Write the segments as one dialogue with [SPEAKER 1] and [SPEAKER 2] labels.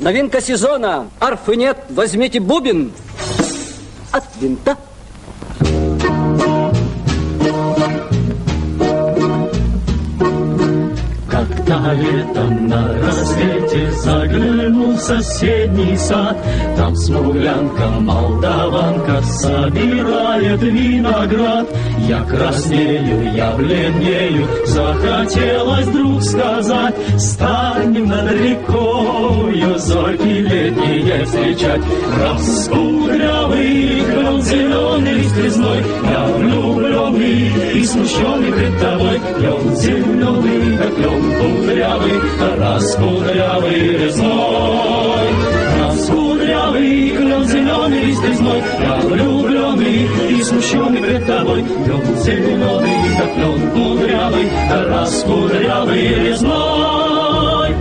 [SPEAKER 1] Новинка сезона. Арфы нет, возьмите бубен от винта.
[SPEAKER 2] Как-то летом на рассвете заглянул в соседний сад. Там смуглянка, молдаванка собирает виноград. Я краснею, я бледнею, захотелось вдруг сказать: станем над рекою зорьки летние встречать. Раскудрявый клен зеленый лист резной, я влюбленный и смущенный пред тобой. Клен зеленый, да клен кудрявый, раскудрявый резной. Раскудрявый клен зеленый лист резной, я влюбленный и смущенный пред тобой. Клен зеленый, да клен кудрявый, раскудрявый резной.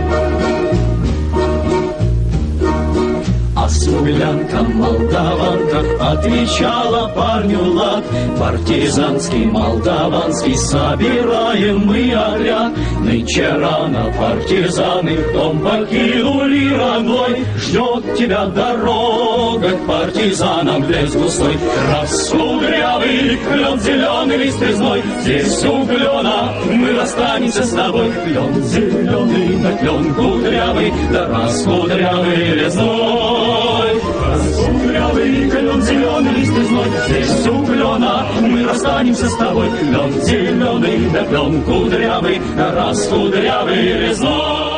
[SPEAKER 2] А смуглянка, молдаванка отвечала парню лад: партизанский, молдаванский, собираем мы отряд. Нынче рано партизаны дом покинули родной. Ждет тебя дорога к партизанам в лес густой. Раскудрявый клен зеленый лист резной, здесь у клена мы расстанемся с тобой. Клен зеленый, да клен кудрявый, да раскудрявый резной. Раскудрявый клен зеленый лист резной, здесь у клена мы расстанемся с тобой. Клен зеленый, да клен кудрявый, да раскудрявый резной.